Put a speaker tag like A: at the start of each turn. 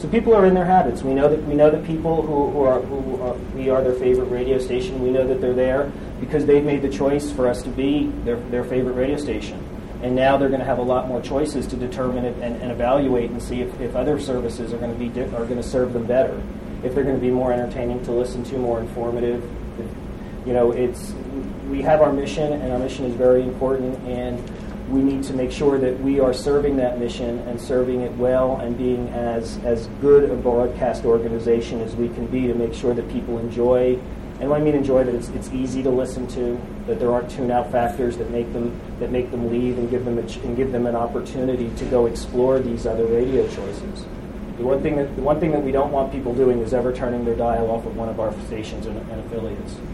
A: So people are in their habits. We know that people we are their favorite radio station. We know that they're there because they've made the choice for us to be their favorite radio station. And now they're going to have a lot more choices to determine it and evaluate and see if other services are going to serve them better, if they're going to be more entertaining to listen to, more informative. We have our mission, and our mission is very important, and we need to make sure that we are serving that mission and serving it well and being as good a broadcast organization as we can be to make sure that people enjoy. And when I mean enjoy, that it's easy to listen to, that there aren't tune-out factors that make them leave and give them an opportunity to go explore these other radio choices. The one thing that we don't want people doing is ever turning their dial off of one of our stations and affiliates.